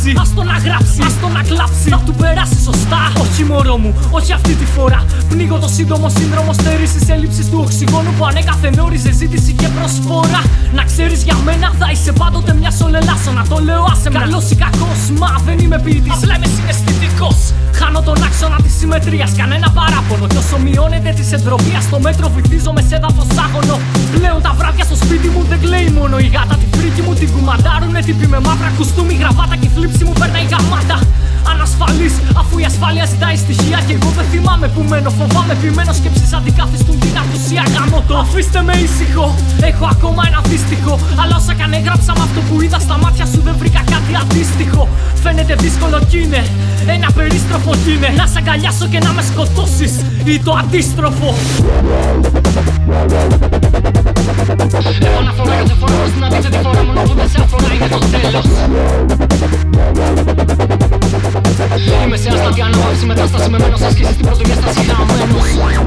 γράψει. Ας το να γράψει, ας το να κλάψει. Θα του περάσει σωστά. Όχι μωρό μου, όχι αυτή τη φορά. Πνίγω το σύντομο σύνδρομο στέρησης έλλειψης του οξυγόνου που ανέκαθεν όριζε ζήτηση και προσφορά. Να ξέρεις για μένα θα είσαι πάντοτε μια σολελάσσα. Να το λέω άσε με. Καλός ή κακός, μα δεν είμαι ποιητής. Απλά είμαι συναισθητικός. Χάνω τον άξονα της συμμετρίας, κανένα παράπονο. Κι όσο μειώνεται της εντροπίας, στο μέτρο βυθίζομαι σε έδαφος άγωνο. Πλέον τα βράδια στο σπίτι μου δεν κλαίει μόνο η γάτα. Τη φρίκη μου την κουμαντάρουνε τύπη με μαύρα κουστούμι, γραβάτα και η θλίψη μου περνάει γαμάτα. Ανασφαλής, αφού η ασφάλεια ζητάει στοιχεία. Και εγώ δεν θυμάμαι που μένω. Φοβάμαι ποιμένο σκέψεις αντικαθιστούν την απουσία. Γαμώ το. Αφήστε με ήσυχο, έχω ακόμα ένα δύστιχο. Αλλά όσα καν έγραψα με αυτό που είδα στα μάτια σου δεν βρήκα κάτι αντίστοιχο. Φαίνεται δύσκολο κι είναι ένα περίστροφο κι είναι. Να σ' αγκαλιάσω και να με σκοτώσεις ή το αντίστροφο. Επαναφορά κάθε φορά προς την αντίθετη φορά. Μόνο που δεν σε αφορά είναι το τέλος. Είμαι σε άστατη ανάπαυση, μετάσταση με μένος άσκηση στην πρωτοδιάσταση χαμένος.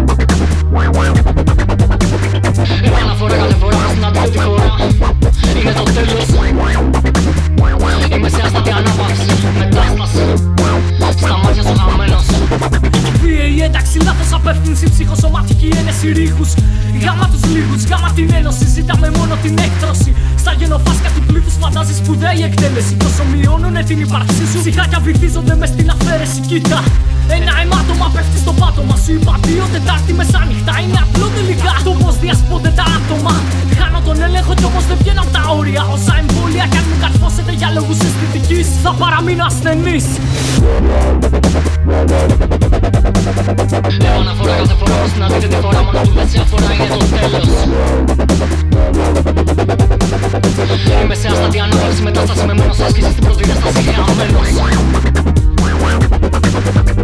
Επαναφορά κάθε φορά προς την αντίθετη φορά. Είναι το τέλος. Είμαι σε άστατη ανάπαυση, μετάσταση στα μάτια σου χαμένος. Βίαιη ένταξη, λάθος απεύθυνση, ψυχοσωματική ένεση ρήχους. Γάμα τους λίγους, γάμα την ένωση, ζήταμε μόνο την έκτρωση. Στα γενοφάσκα του πλήθους φαντάζει σπουδαία η εκτέλεση. Κι όσο μειώνουνε την ύπαρξή σου, ψυχάκια βυθίζονται μες στην αφαίρεση. Κοίτα, ένα αιμάτωμα πέφτει στο πάτωμα σου. Είπα 2 Τετάρτη μεσάνυχτα, είναι απλό τελικά. Το πως διασπώνται τα άτομα. Χάνω τον έλεγχο κι όμως δεν βγαίνω απ' τα όρια. Όσα εμβόλια κι αν μου καρφώσετε για λόγους αισθητικής, θα παραμείνω ασθενής. Επαναφορά κάθε φορά προς την αντίθετη φορά. Μόνο που δεν σε αφορά είναι το τέλος. Είμαι σε άστατη ανάπαυση, μετάσταση με μένος άσκηση στην πρωτοδιάσταση χαμένος.